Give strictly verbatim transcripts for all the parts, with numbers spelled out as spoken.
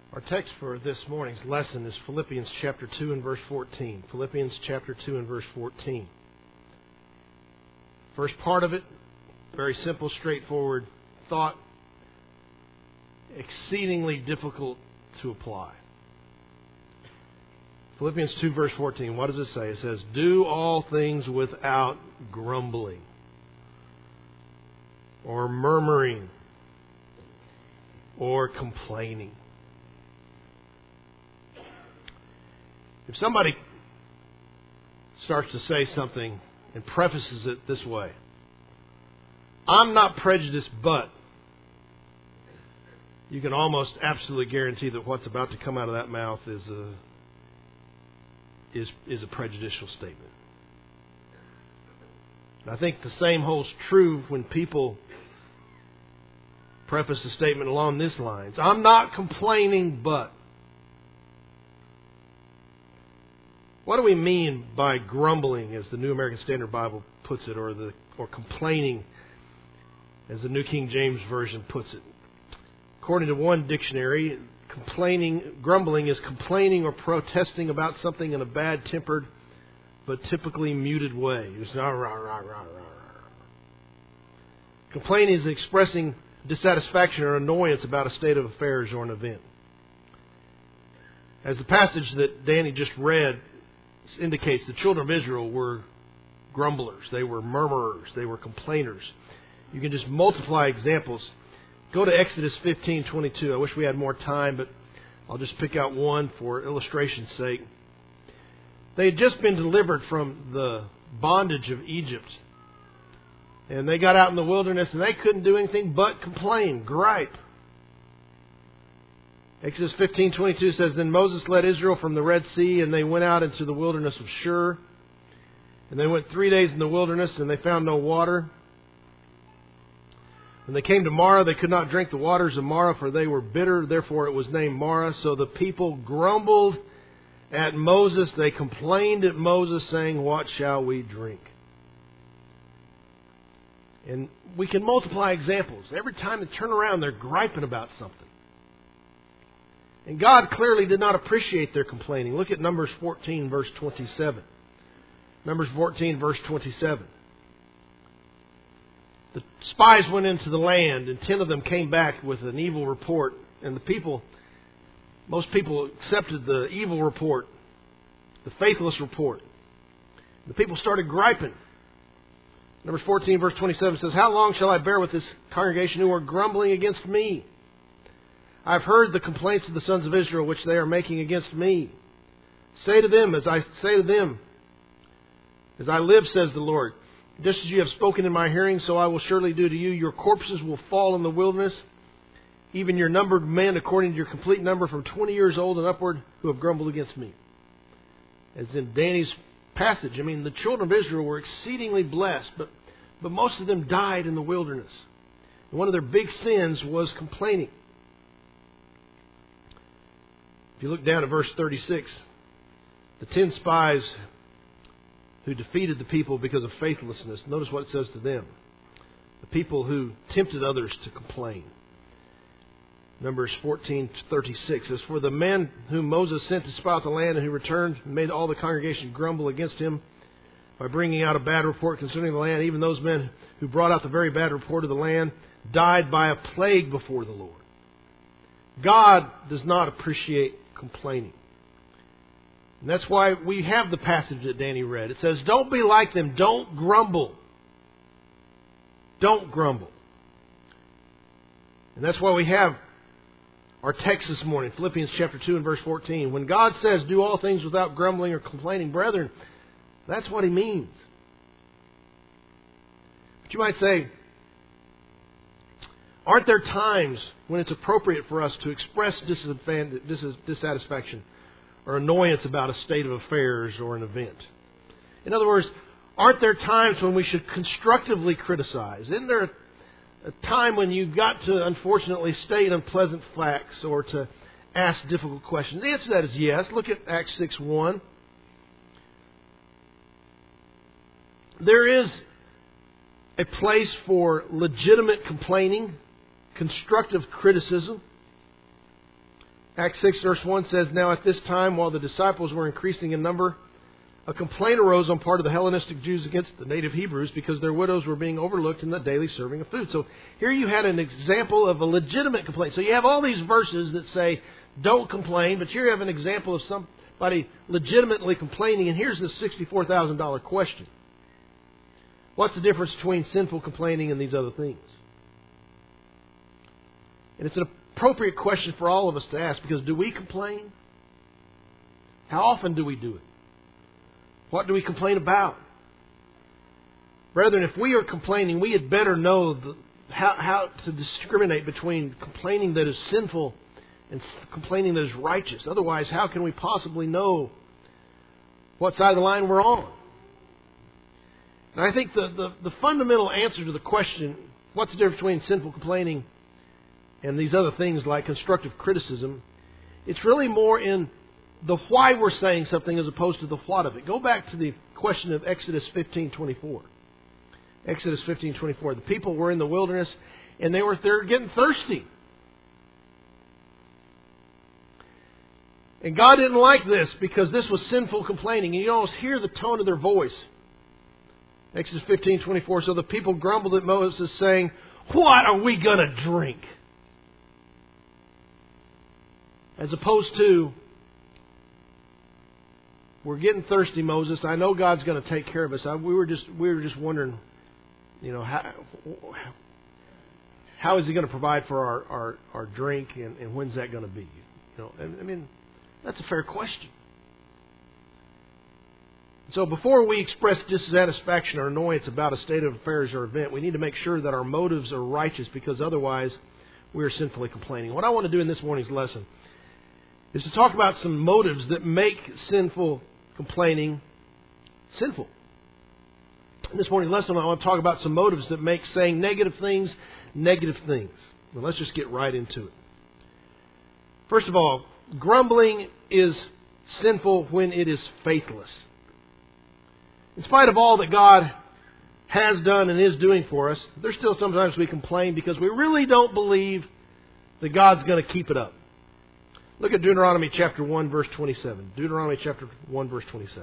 Our text for this morning's lesson is Philippians chapter two and verse fourteen. Philippians chapter two and verse fourteen. First part of it, very simple, straightforward thought, exceedingly difficult to apply. Philippians two verse fourteen, what does it say? It says, "Do all things without grumbling or murmuring or complaining." If somebody starts to say something and prefaces it this way, "I'm not prejudiced, but," you can almost absolutely guarantee that what's about to come out of that mouth is a is is a prejudicial statement. I think the same holds true when people preface a statement along these lines. "I'm not complaining, but." What do we mean by grumbling, as the New American Standard Bible puts it, or the or complaining, as the New King James Version puts it? According to one dictionary, complaining, grumbling is complaining or protesting about something in a bad-tempered but typically muted way. It's not rah, rah, rah, rah, rah. Complaining is expressing dissatisfaction or annoyance about a state of affairs or an event. As the passage that Danny just read indicates, the children of Israel were grumblers. They were murmurers. They were complainers. You can just multiply examples. Go to Exodus fifteen twenty-two. I wish we had more time, but I'll just pick out one for illustration's sake. They had just been delivered from the bondage of Egypt. And they got out in the wilderness and they couldn't do anything but complain, gripe. Exodus fifteen twenty-two says, "Then Moses led Israel from the Red Sea, and they went out into the wilderness of Shur. And they went three days in the wilderness, and they found no water. When they came to Marah, they could not drink the waters of Marah, for they were bitter. Therefore it was named Marah. So the people grumbled at Moses. They complained at Moses, saying, 'What shall we drink?'" And we can multiply examples. Every time they turn around, they're griping about something. And God clearly did not appreciate their complaining. Look at Numbers fourteen, verse twenty-seven. Numbers fourteen, verse twenty-seven. The spies went into the land, and ten of them came back with an evil report. And the people, most people accepted the evil report, the faithless report. The people started griping. Numbers fourteen, verse twenty-seven says, "How long shall I bear with this congregation who are grumbling against me? I've heard the complaints of the sons of Israel, which they are making against me. Say to them, as I say to them, as I live, says the Lord, just as you have spoken in my hearing, so I will surely do to you. Your corpses will fall in the wilderness, even your numbered men according to your complete number from twenty years old and upward who have grumbled against me." As in Danny's passage, I mean, the children of Israel were exceedingly blessed, but, but most of them died in the wilderness. And one of their big sins was complaining. If you look down at verse thirty-six, the ten spies who defeated the people because of faithlessness, notice what it says to them. The people who tempted others to complain. Numbers fourteen thirty-six says, "For the men whom Moses sent to spy out the land and who returned and made all the congregation grumble against him by bringing out a bad report concerning the land, even those men who brought out the very bad report of the land died by a plague before the Lord." God does not appreciate complaining. And that's why we have the passage that Danny read. It says, "Don't be like them. Don't grumble. Don't grumble." And that's why we have our text this morning, Philippians chapter two and verse fourteen. When God says, "Do all things without grumbling or complaining," brethren, that's what He means. But you might say, aren't there times when it's appropriate for us to express dissatisfaction or annoyance about a state of affairs or an event? In other words, aren't there times when we should constructively criticize? Isn't there a time when you've got to, unfortunately, state unpleasant facts or to ask difficult questions? The answer to that is yes. Look at Acts six one. There is a place for legitimate complaining, constructive criticism. Acts six verse one says, Now at this time, while the disciples were increasing in number, a complaint arose on part of the Hellenistic Jews against the native Hebrews because their widows were being overlooked in the daily serving of food. So here you had an example of a legitimate complaint. So you have all these verses that say, don't complain, but here you have an example of somebody legitimately complaining. And here's the sixty-four thousand dollars question. What's the difference between sinful complaining and these other things? And it's an appropriate question for all of us to ask, because do we complain? How often do we do it? What do we complain about? Brethren, if we are complaining, we had better know the, how, how to discriminate between complaining that is sinful and complaining that is righteous. Otherwise, how can we possibly know what side of the line we're on? And I think the, the, the fundamental answer to the question, what's the difference between sinful complaining and these other things like constructive criticism, it's really more in the why we're saying something as opposed to the what of it. Go back to the question of Exodus fifteen twenty-four. Exodus fifteen twenty-four. The people were in the wilderness and they were they're getting thirsty. And God didn't like this because this was sinful complaining. And you almost hear the tone of their voice. Exodus fifteen twenty-four. So the people grumbled at Moses, saying, What are we going to drink? As opposed to, we're getting thirsty, Moses. I know God's going to take care of us. I, we were just we were just wondering, you know, how how is He going to provide for our, our, our drink, and, and when's that going to be? You know, I mean, that's a fair question. So before we express dissatisfaction or annoyance about a state of affairs or event, we need to make sure that our motives are righteous, because otherwise we are sinfully complaining. What I want to do in this morning's lesson is to talk about some motives that make sinful complaining sinful. In this morning's lesson, I want to talk about some motives that make saying negative things negative things. Well, let's just get right into it. First of all, grumbling is sinful when it is faithless. In spite of all that God has done and is doing for us, there's still sometimes we complain because we really don't believe that God's going to keep it up. Look at Deuteronomy chapter one, verse twenty-seven. Deuteronomy chapter one, verse twenty-seven.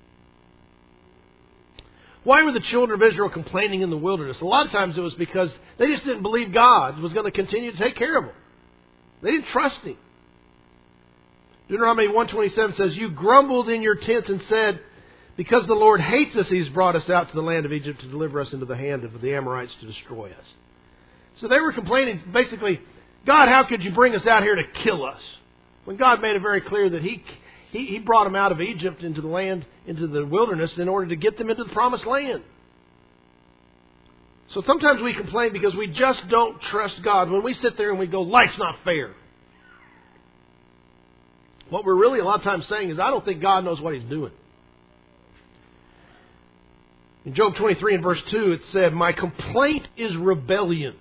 Why were the children of Israel complaining in the wilderness? A lot of times it was because they just didn't believe God was going to continue to take care of them. They didn't trust Him. Deuteronomy one twenty-seven says, You grumbled in your tents and said, Because the Lord hates us, He's brought us out to the land of Egypt to deliver us into the hand of the Amorites to destroy us. So they were complaining, basically, God, how could you bring us out here to kill us? When God made it very clear that he, he He brought them out of Egypt into the land, into the wilderness, in order to get them into the promised land. So sometimes we complain because we just don't trust God. When we sit there and we go, life's not fair. What we're really a lot of times saying is, I don't think God knows what He's doing. In Job twenty-three and verse two, it said, My complaint is rebellion.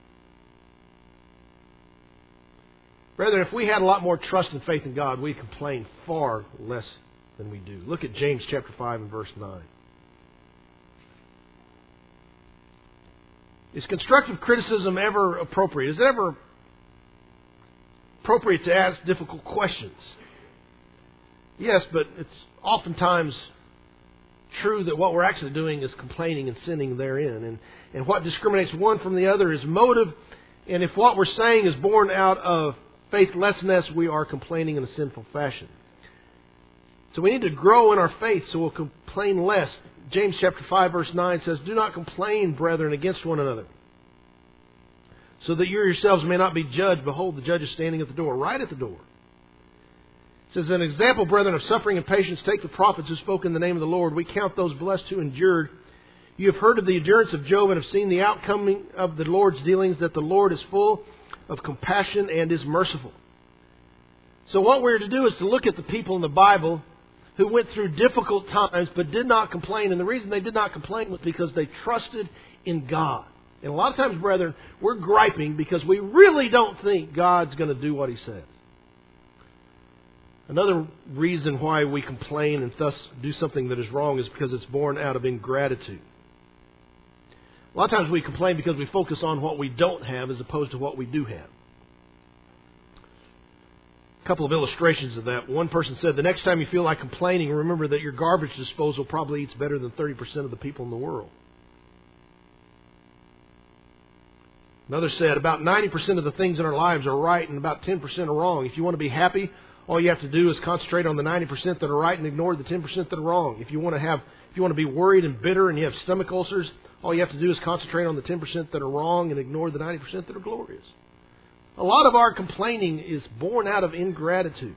Brethren, if we had a lot more trust and faith in God, we'd complain far less than we do. Look at James chapter five and verse nine. Is constructive criticism ever appropriate? Is it ever appropriate to ask difficult questions? Yes, but it's oftentimes true that what we're actually doing is complaining and sinning therein. And, and what discriminates one from the other is motive. And if what we're saying is born out of faithlessness, we are complaining in a sinful fashion. So we need to grow in our faith so we'll complain less. James chapter five verse nine says, Do not complain, brethren, against one another, so that you yourselves may not be judged. Behold, the judge is standing at the door, right at the door. It says, An example, brethren, of suffering and patience, take the prophets who spoke in the name of the Lord. We count those blessed who endured. You have heard of the endurance of Job and have seen the outcoming of the Lord's dealings, that the Lord is full of compassion and is merciful. So what we're to do is to look at the people in the Bible who went through difficult times but did not complain. And the reason they did not complain was because they trusted in God. And a lot of times, brethren, we're griping because we really don't think God's going to do what He says. Another reason why we complain and thus do something that is wrong is because it's born out of ingratitude. A lot of times we complain because we focus on what we don't have as opposed to what we do have. A couple of illustrations of that. One person said, the next time you feel like complaining, remember that your garbage disposal probably eats better than thirty percent of the people in the world. Another said, about ninety percent of the things in our lives are right and about ten percent are wrong. If you want to be happy, all you have to do is concentrate on the ninety percent that are right and ignore the ten percent that are wrong. If you want to have, if you want to be worried and bitter and you have stomach ulcers, all you have to do is concentrate on the ten percent that are wrong and ignore the ninety percent that are glorious. A lot of our complaining is born out of ingratitude.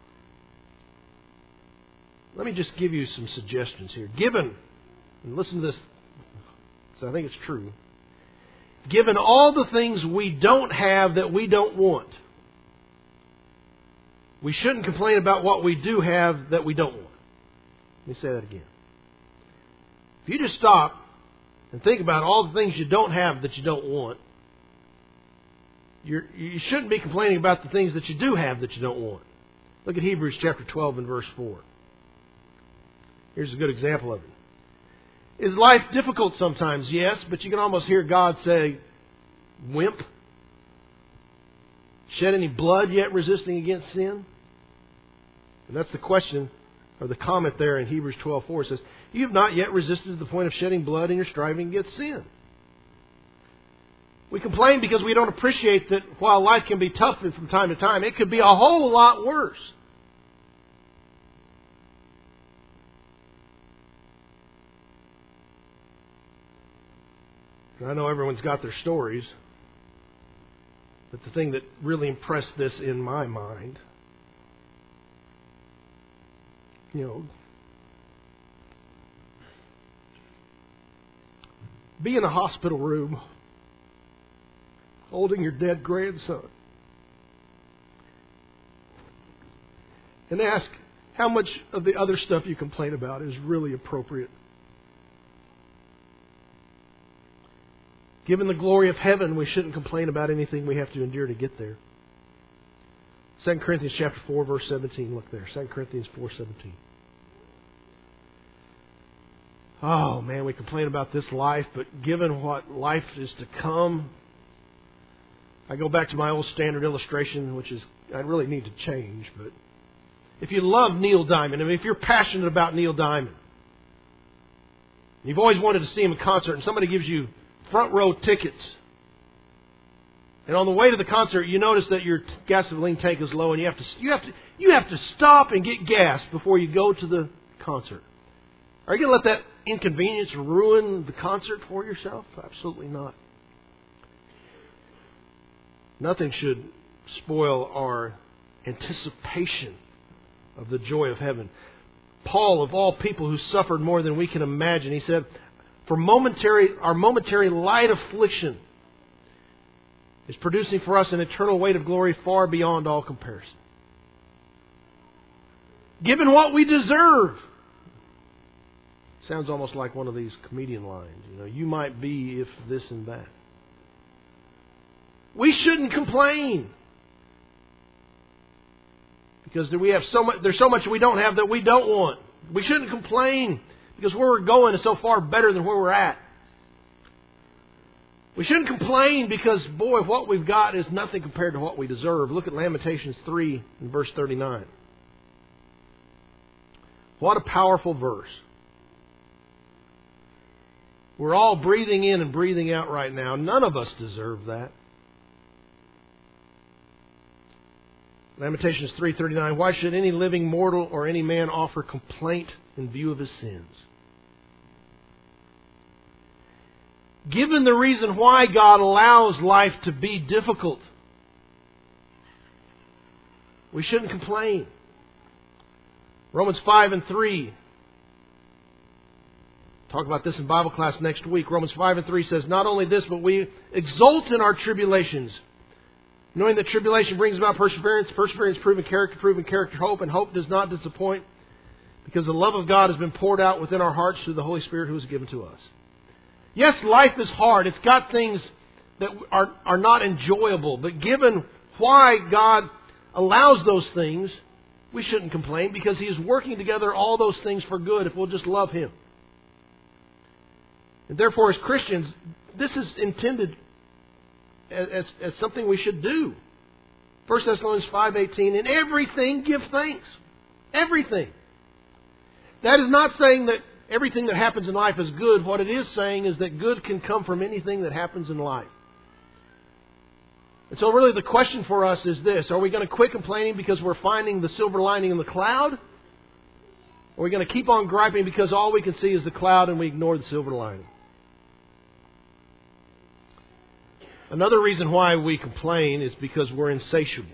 Let me just give you some suggestions here. Given, and listen to this, because I think it's true. Given all the things we don't have that we don't want, we shouldn't complain about what we do have that we don't want. Let me say that again. If you just stop and think about all the things you don't have that you don't want, You're, you shouldn't be complaining about the things that you do have that you don't want. Look at Hebrews chapter twelve and verse four. Here's a good example of it. Is life difficult sometimes? Yes, but you can almost hear God say, wimp. Shed any blood yet resisting against sin? And that's the question, or the comment there in Hebrews twelve four. It says, you have not yet resisted to the point of shedding blood in your striving against sin. We complain because we don't appreciate that while life can be tough from time to time, it could be a whole lot worse. I know everyone's got their stories, but the thing that really impressed this in my mind, you know, be in a hospital room holding your dead grandson and ask how much of the other stuff you complain about is really appropriate. Given the glory of heaven, we shouldn't complain about anything we have to endure to get there. Second Corinthians chapter four, verse seventeen. Look there. Second Corinthians four seventeen. Oh, man, we complain about this life, but given what life is to come, I go back to my old standard illustration, which is, I really need to change, but if you love Neil Diamond, I mean, if you're passionate about Neil Diamond, you've always wanted to see him in concert, and somebody gives you front row tickets, and on the way to the concert, you notice that your gasoline tank is low, and you have to you have to you have to stop and get gas before you go to the concert. Are you going to let that inconvenience ruin the concert for yourself? Absolutely not. Nothing should spoil our anticipation of the joy of heaven. Paul, of all people who suffered more than we can imagine, he said, for momentary, our momentary light affliction is producing for us an eternal weight of glory far beyond all comparison. Given what we deserve. Sounds almost like one of these comedian lines. You know, you might be if this and that. We shouldn't complain. Because we have so much, there's so much we don't have that we don't want. We shouldn't complain because where we're going is so far better than where we're at. We shouldn't complain because, boy, what we've got is nothing compared to what we deserve. Look at Lamentations three and verse thirty-nine. What a powerful verse. We're all breathing in and breathing out right now. None of us deserve that. Lamentations three thirty-nine. Why should any living mortal or any man offer complaint in view of his sins? Given the reason why God allows life to be difficult, we shouldn't complain. Romans five and three. Talk about this in Bible class next week. Romans five and three says, not only this, but we exult in our tribulations, knowing that tribulation brings about perseverance, perseverance proven character, proven character hope, and hope does not disappoint, because the love of God has been poured out within our hearts through the Holy Spirit who is given to us. Yes, life is hard. It's got things that are, are not enjoyable. But given why God allows those things, we shouldn't complain, because He is working together all those things for good if we'll just love Him. And therefore, as Christians, this is intended as, as, as something we should do. First Thessalonians five eighteen, in everything give thanks. Everything. That is not saying that everything that happens in life is good. What it is saying is that good can come from anything that happens in life. And so really the question for us is this. Are we going to quit complaining because we're finding the silver lining in the cloud? Or are we going to keep on griping because all we can see is the cloud and we ignore the silver lining? Another reason why we complain is because we're insatiable.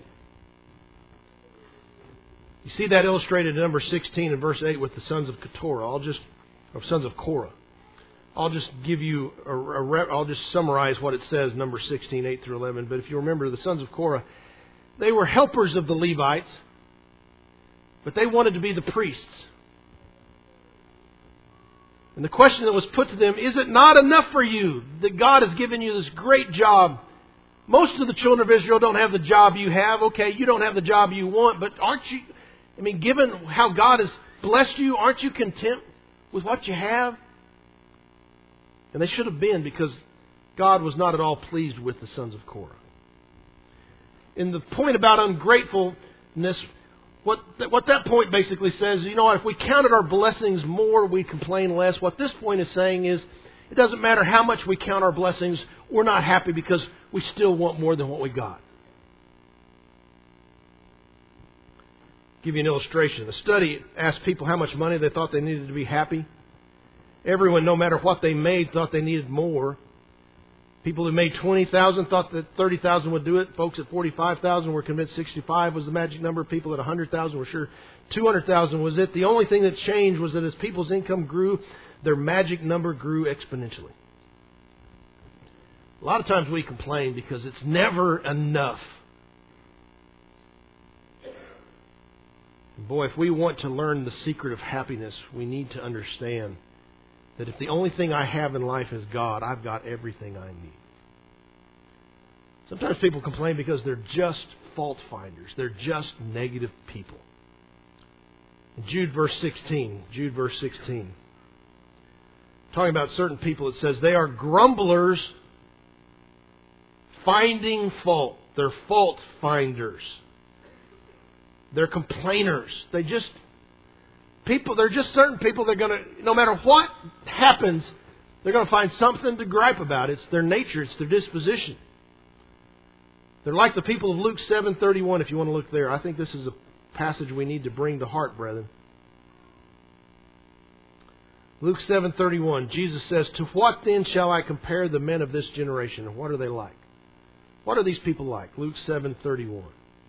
You see that illustrated in number sixteen and verse eight with the sons of Keturah. I'll just, or sons of Korah. I'll just give you a, a I'll just summarize what it says, number sixteen, eight through eleven. But if you remember, the sons of Korah, they were helpers of the Levites, but they wanted to be the priests. And the question that was put to them, is it not enough for you that God has given you this great job? Most of the children of Israel don't have the job you have. Okay, you don't have the job you want, but aren't you, I mean, given how God has blessed you, aren't you content with what you have? And they should have been, because God was not at all pleased with the sons of Korah. In the point about ungratefulness, What, what that point basically says, you know what, if we counted our blessings more, we complain less. What this point is saying is, it doesn't matter how much we count our blessings, we're not happy because we still want more than what we got. I'll give you an illustration. A study asked people how much money they thought they needed to be happy. Everyone, no matter what they made, thought they needed more. People who made twenty thousand dollars thought that thirty thousand dollars would do it. Folks at forty-five thousand dollars were convinced sixty-five was the magic number. People at one hundred thousand dollars were sure two hundred thousand dollars was it. The only thing that changed was that as people's income grew, their magic number grew exponentially. A lot of times we complain because it's never enough. Boy, if we want to learn the secret of happiness, we need to understand that if the only thing I have in life is God, I've got everything I need. Sometimes people complain because they're just fault finders. They're just negative people. In Jude verse sixteen, Jude verse sixteen, talking about certain people, it says they are grumblers, finding fault. They're fault finders. They're complainers. They just People, they're just certain people. They're going to, no matter what happens, they're going to find something to gripe about. It's their nature. It's their disposition. They're like the people of Luke seven thirty-one. If you want to look there, I think this is a passage we need to bring to heart, brethren. Luke seven thirty-one. Jesus says, "To what then shall I compare the men of this generation? And what are they like? What are these people like?" Luke seven thirty-one.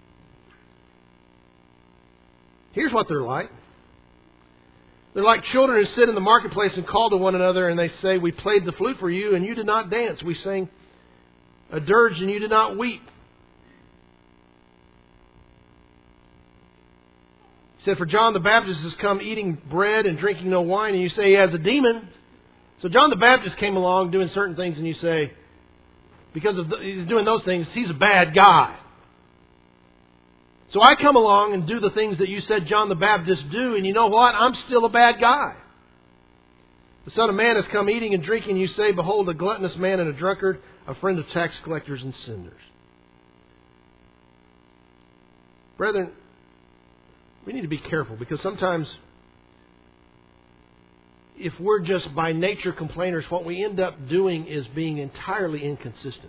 Here's what they're like. They're like children who sit in the marketplace and call to one another, and they say, "We played the flute for you, and you did not dance. We sang a dirge, and you did not weep." He said, "For John the Baptist has come eating bread and drinking no wine, and you say he has a demon." So John the Baptist came along doing certain things, and you say, because of the, he's doing those things, he's a bad guy. So I come along and do the things that you said John the Baptist do, and you know what? I'm still a bad guy. The Son of Man has come eating and drinking, and you say, "Behold, a gluttonous man and a drunkard, a friend of tax collectors and sinners." Brethren, we need to be careful, because sometimes if we're just by nature complainers, what we end up doing is being entirely inconsistent.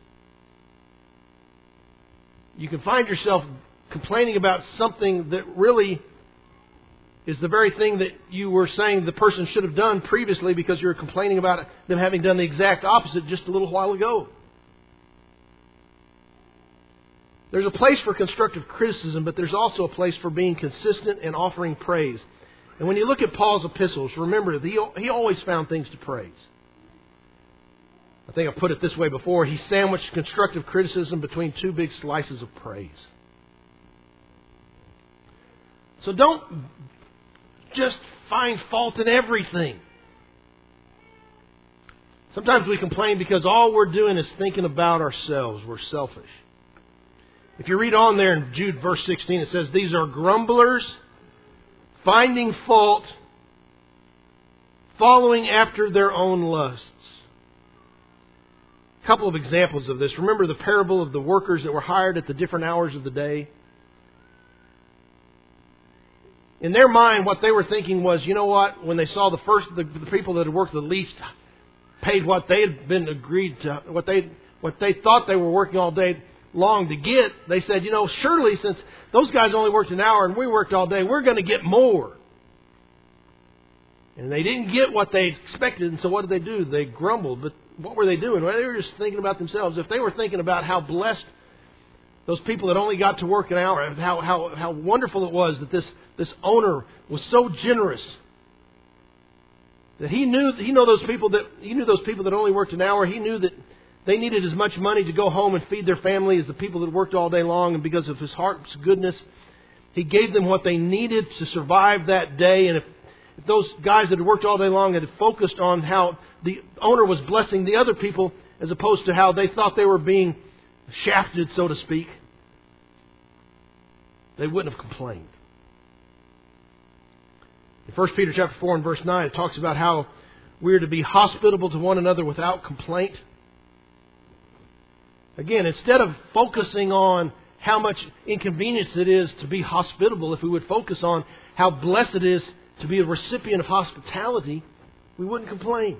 You can find yourself complaining about something that really is the very thing that you were saying the person should have done previously, because you were complaining about them having done the exact opposite just a little while ago. There's a place for constructive criticism, but there's also a place for being consistent and offering praise. And when you look at Paul's epistles, remember, he, he always found things to praise. I think I put it this way before. He sandwiched constructive criticism between two big slices of praise. So don't just find fault in everything. Sometimes we complain because all we're doing is thinking about ourselves. We're selfish. If you read on there in Jude verse sixteen, it says, "These are grumblers, finding fault, following after their own lusts." A couple of examples of this. Remember the parable of the workers that were hired at the different hours of the day? In their mind, what they were thinking was, you know what? When they saw the first, the, the people that had worked the least paid what they had been agreed to, what they what they thought they were working all day long to get, they said, you know, surely since those guys only worked an hour and we worked all day, we're going to get more. And they didn't get what they expected, and so what did they do? They grumbled. But what were they doing? Well, they were just thinking about themselves. If they were thinking about how blessed those people that only got to work an hour, how how how wonderful it was that this, this owner was so generous that he knew he knew those people that he knew those people that only worked an hour. He knew that they needed as much money to go home and feed their family as the people that worked all day long. And because of His heart's goodness, He gave them what they needed to survive that day. And if If those guys that had worked all day long had focused on how the owner was blessing the other people as opposed to how they thought they were being shafted, so to speak, they wouldn't have complained. In First Peter chapter four and verse nine, it talks about how we're to be hospitable to one another without complaint. Again, instead of focusing on how much inconvenience it is to be hospitable, if we would focus on how blessed it is to be a recipient of hospitality, we wouldn't complain.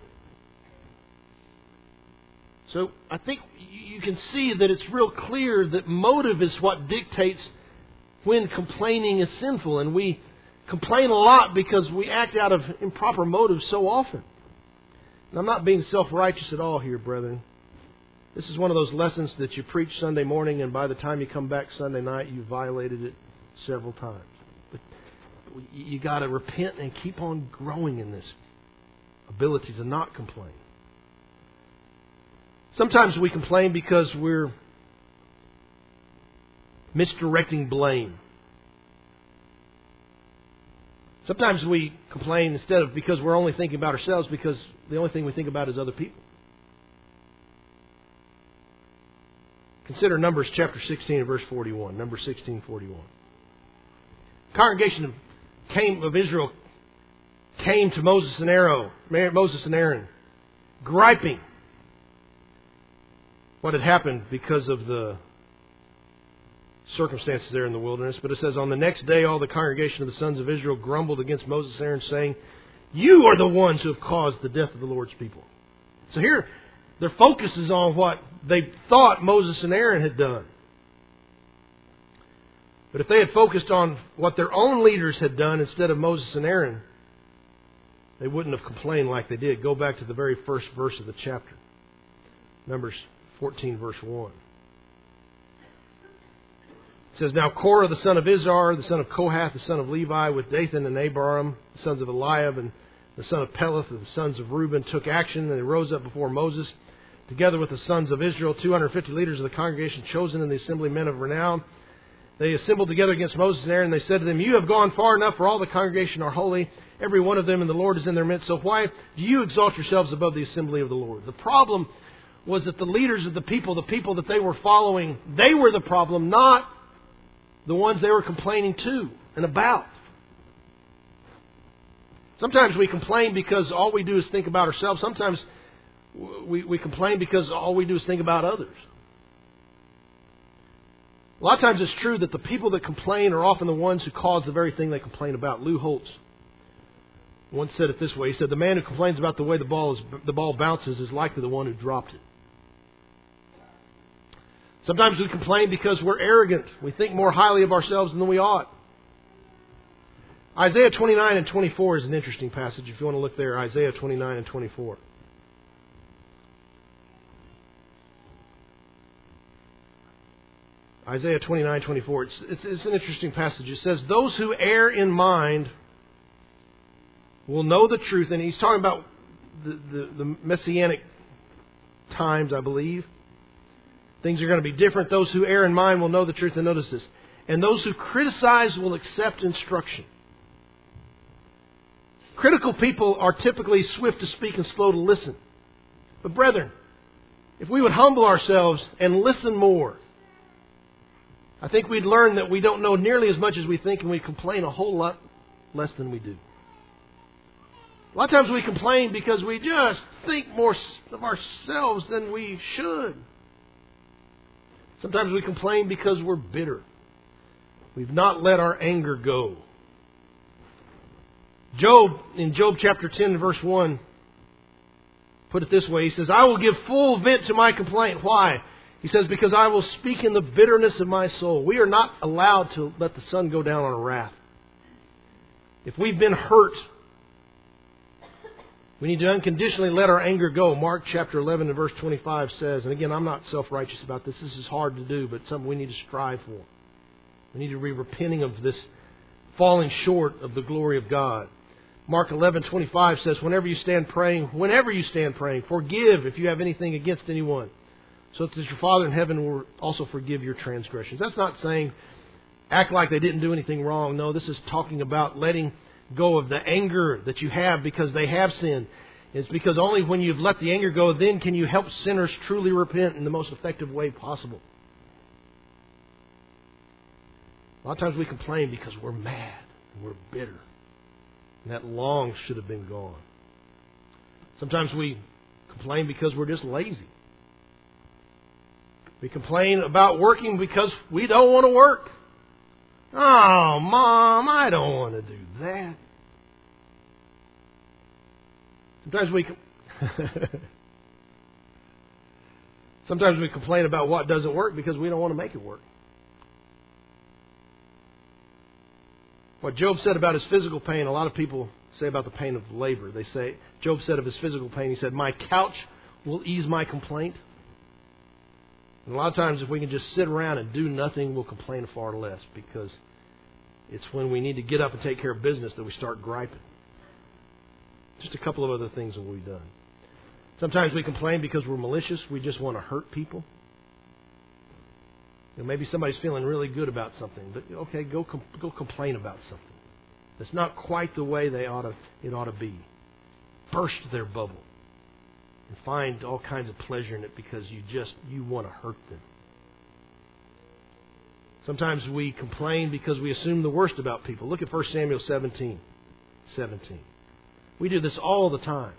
So I think you can see that it's real clear that motive is what dictates when complaining is sinful. And we complain a lot because we act out of improper motives so often. And I'm not being self-righteous at all here, brethren. This is one of those lessons that you preach Sunday morning, and by the time you come back Sunday night, you've violated it several times. You got to repent and keep on growing in this ability to not complain. Sometimes we complain because we're misdirecting blame. Sometimes we complain instead of because we're only thinking about ourselves, because the only thing we think about is other people. Consider Numbers chapter sixteen and verse forty-one. Numbers sixteen, forty-one. Congregation of Came of Israel came to Moses and Aaron, Moses and Aaron, griping what had happened because of the circumstances there in the wilderness. But it says, on the next day, all the congregation of the sons of Israel grumbled against Moses and Aaron, saying, "You are the ones who have caused the death of the Lord's people." So here, their focus is on what they thought Moses and Aaron had done. But if they had focused on what their own leaders had done instead of Moses and Aaron, they wouldn't have complained like they did. Go back to the very first verse of the chapter. Numbers fourteen, verse one. It says, "Now Korah, the son of Izhar, the son of Kohath, the son of Levi, with Dathan and Abiram, the sons of Eliab, and the son of Peleth, and the sons of Reuben, took action, and they rose up before Moses, together with the sons of Israel, two hundred fifty leaders of the congregation chosen in the assembly, men of renown. They assembled together against Moses and Aaron. They said to them, 'You have gone far enough, for all the congregation are holy, every one of them, and the Lord is in their midst. So why do you exalt yourselves above the assembly of the Lord?'" The problem was that the leaders of the people, the people that they were following, they were the problem, not the ones they were complaining to and about. Sometimes we complain because all we do is think about ourselves. Sometimes we, we complain because all we do is think about others. A lot of times it's true that the people that complain are often the ones who cause the very thing they complain about. Lou Holtz once said it this way. He said, "The man who complains about the way the ball is, the ball bounces is likely the one who dropped it." Sometimes we complain because we're arrogant. We think more highly of ourselves than we ought. Isaiah twenty-nine and twenty-four is an interesting passage if you want to look there. Isaiah twenty-nine and twenty-four. Isaiah twenty-nine, twenty-four. It's, it's, it's an interesting passage. It says, "Those who err in mind will know the truth." And he's talking about the, the, the messianic times, I believe. Things are going to be different. Those who err in mind will know the truth. And notice this. "And those who criticize will accept instruction." Critical people are typically swift to speak and slow to listen. But brethren, if we would humble ourselves and listen more, I think we'd learn that we don't know nearly as much as we think, and we complain a whole lot less than we do. A lot of times we complain because we just think more of ourselves than we should. Sometimes we complain because we're bitter. We've not let our anger go. Job, in Job chapter ten, verse one, put it this way. He says, I will give full vent to my complaint. Why? He says, because I will speak in the bitterness of my soul. We are not allowed to let the sun go down on our wrath. If we've been hurt, we need to unconditionally let our anger go. Mark chapter eleven and verse twenty-five says, and again, I'm not self-righteous about this. This is hard to do, but something we need to strive for. We need to be repenting of this falling short of the glory of God. Mark eleven twenty-five says, whenever you stand praying, whenever you stand praying, forgive if you have anything against anyone, so that your Father in heaven will also forgive your transgressions. That's not saying act like they didn't do anything wrong. No, this is talking about letting go of the anger that you have because they have sinned. It's because only when you've let the anger go, then can you help sinners truly repent in the most effective way possible. A lot of times we complain because we're mad and we're bitter. And that long should have been gone. Sometimes we complain because we're just lazy. We complain about working because we don't want to work. Oh, Mom, I don't want to do that. Sometimes we Sometimes we complain about what doesn't work because we don't want to make it work. What Job said about his physical pain, a lot of people say about the pain of labor. They say, Job said of his physical pain, he said, my couch will ease my complaint. And a lot of times if we can just sit around and do nothing, we'll complain far less, because it's when we need to get up and take care of business that we start griping. Just a couple of other things that we've done. Sometimes we complain because we're malicious. We just want to hurt people. You know, maybe somebody's feeling really good about something, but okay, go com- go complain about something that's not quite the way they ought to it ought to be. Burst their bubble and find all kinds of pleasure in it because you just you want to hurt them. Sometimes we complain because we assume the worst about people. Look at First Samuel seventeen. seventeen. We do this all the time.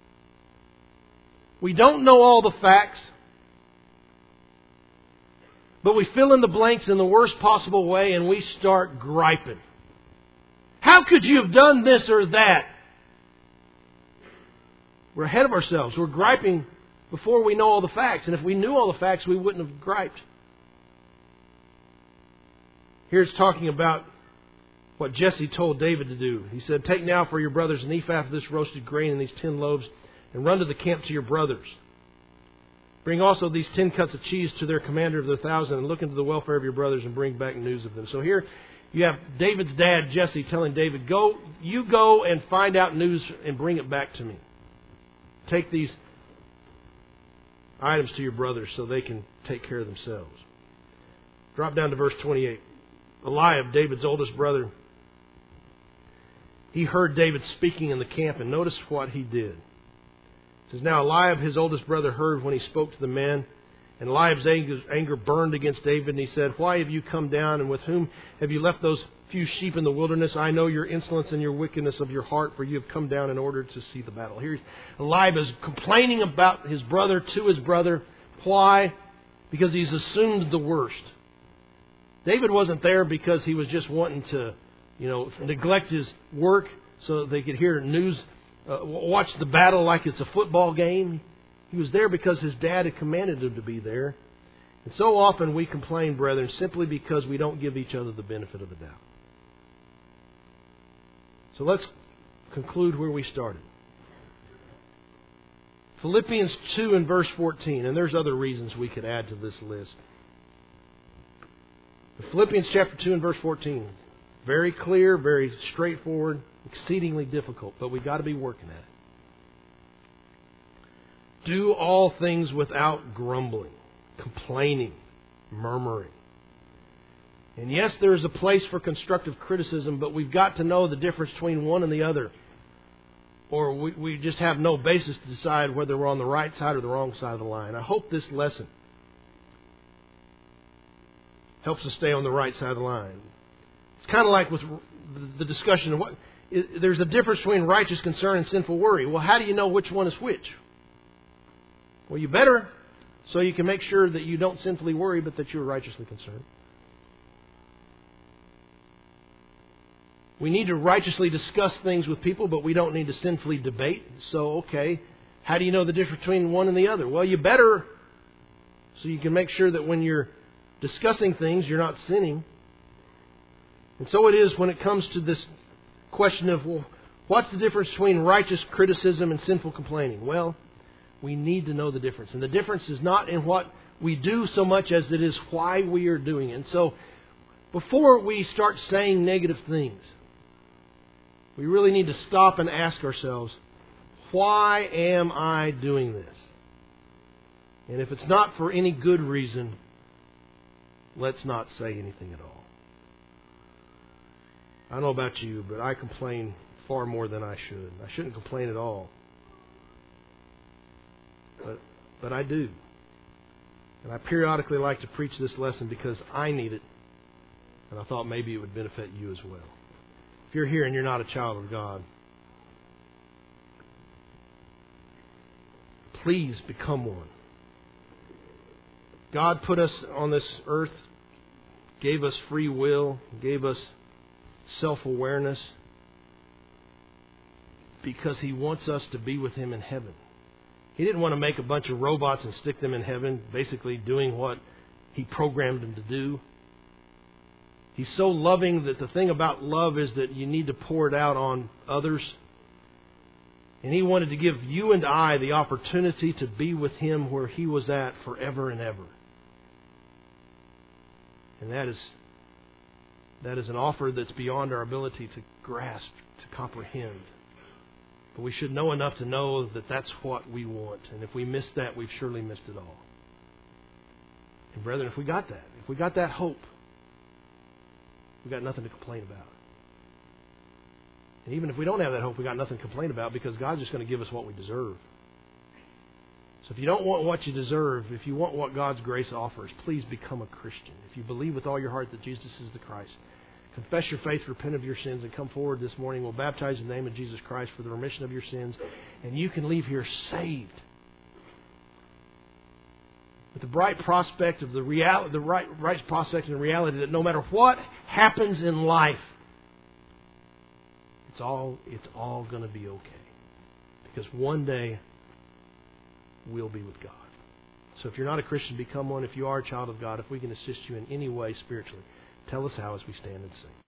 We don't know all the facts, but we fill in the blanks in the worst possible way and we start griping. How could you have done this or that? We're ahead of ourselves. We're griping before we know all the facts. And if we knew all the facts, we wouldn't have griped. Here it's talking about what Jesse told David to do. He said, take now for your brothers an ephah of this roasted grain and these ten loaves, and run to the camp to your brothers. Bring also these ten cuts of cheese to their commander of the thousand, and look into the welfare of your brothers and bring back news of them. So here you have David's dad, Jesse, telling David, go, you go and find out news and bring it back to me. Take these items to your brothers so they can take care of themselves. Drop down to verse twenty-eight. Eliab, David's oldest brother, he heard David speaking in the camp, and notice what he did. It says, now Eliab, his oldest brother, heard when he spoke to the men, and Eliab's anger burned against David, and he said, why have you come down, and with whom have you left those few sheep in the wilderness? I know your insolence and your wickedness of your heart, for you have come down in order to see the battle. Here Eliab is complaining about his brother to his brother. Why? Because he's assumed the worst. David wasn't there because he was just wanting to, you know, neglect his work so that they could hear news, uh, watch the battle like it's a football game. He was there because his dad had commanded him to be there. And so often we complain, brethren, simply because we don't give each other the benefit of the doubt. So let's conclude where we started. Philippians two and verse fourteen, and there's other reasons we could add to this list. Philippians chapter two and verse fourteen. Very clear, very straightforward, exceedingly difficult, but we've got to be working at it. Do all things without grumbling, complaining, murmuring. And yes, there is a place for constructive criticism, but we've got to know the difference between one and the other. Or we, we just have no basis to decide whether we're on the right side or the wrong side of the line. I hope this lesson helps us stay on the right side of the line. It's kind of like with the discussion of what, there's a difference between righteous concern and sinful worry. Well, how do you know which one is which? Well, you better, so you can make sure that you don't sinfully worry, but that you're righteously concerned. We need to righteously discuss things with people, but we don't need to sinfully debate. So, okay, how do you know the difference between one and the other? Well, you better, so you can make sure that when you're discussing things, you're not sinning. And so it is when it comes to this question of, well, what's the difference between righteous criticism and sinful complaining? Well, we need to know the difference. And the difference is not in what we do so much as it is why we are doing it. And so before we start saying negative things, we really need to stop and ask ourselves, why am I doing this? And if it's not for any good reason, let's not say anything at all. I don't know about you, but I complain far more than I should. I shouldn't complain at all. But but I do. And I periodically like to preach this lesson because I need it. And I thought maybe it would benefit you as well. If you're here and you're not a child of God, please become one. God put us on this earth, gave us free will, gave us self-awareness because He wants us to be with Him in heaven. He didn't want to make a bunch of robots and stick them in heaven, basically doing what He programmed them to do. He's so loving that the thing about love is that you need to pour it out on others. And He wanted to give you and I the opportunity to be with Him where He was at forever and ever. And that is That is an offer that's beyond our ability to grasp, to comprehend. But we should know enough to know that that's what we want. And if we miss that, we've surely missed it all. And brethren, if we got that, if we got that hope, we've got nothing to complain about. And even if we don't have that hope, we've got nothing to complain about because God's just going to give us what we deserve. So if you don't want what you deserve, if you want what God's grace offers, please become a Christian. If you believe with all your heart that Jesus is the Christ, confess your faith, repent of your sins, and come forward this morning. We'll baptize you in the name of Jesus Christ for the remission of your sins, and you can leave here saved with the bright prospect of the reality, the right, right prospect and reality that no matter what happens in life, it's all it's all going to be okay, because one day we'll be with God. So if you're not a Christian, become one. If you are a child of God, if we can assist you in any way spiritually, tell us how as we stand and sing.